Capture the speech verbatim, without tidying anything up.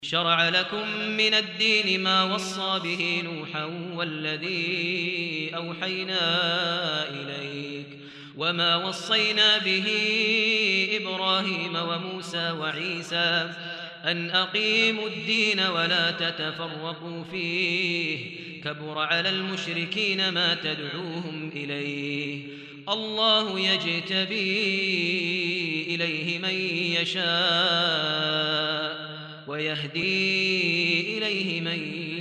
شرع لكم من الدين ما وصى به نوحا والذي أوحينا إليك وما وصينا به إبراهيم وموسى وعيسى أن أقيموا الدين ولا تتفرقوا فيه كبر على المشركين ما تدعوهم إليه الله يجتبي إليه من يشاء ويهدي إليه من